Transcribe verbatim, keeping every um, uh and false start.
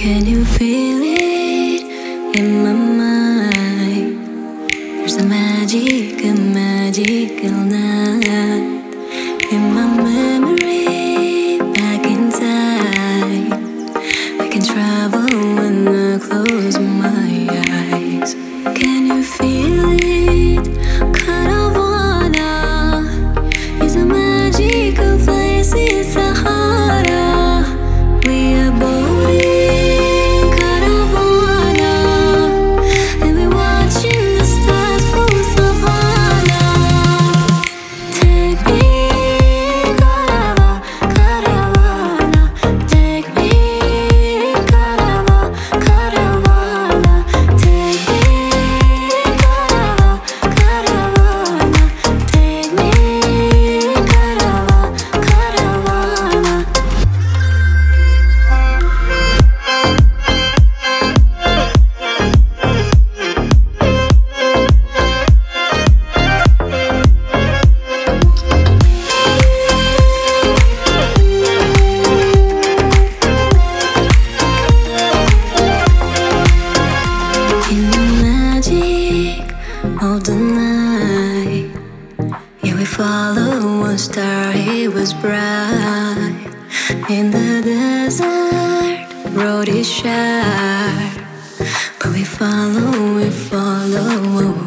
Can you feel it in my mind? There's a magic, a magical night in my memory, back inside. I can travel when I close my eyes. Can you feel it? Caravana is a magical place, it's Sahara. We are boarding Caravana, and we're watching the stars from Savannah. Take me, Carava, Caravana. Take me, Carava, Caravana. Take me, Carava, Caravana. Take me, Carava, Caravana. In the magic of the night, yeah, we follow one star, it was bright. In the desert, road is sharp, but we follow, we follow.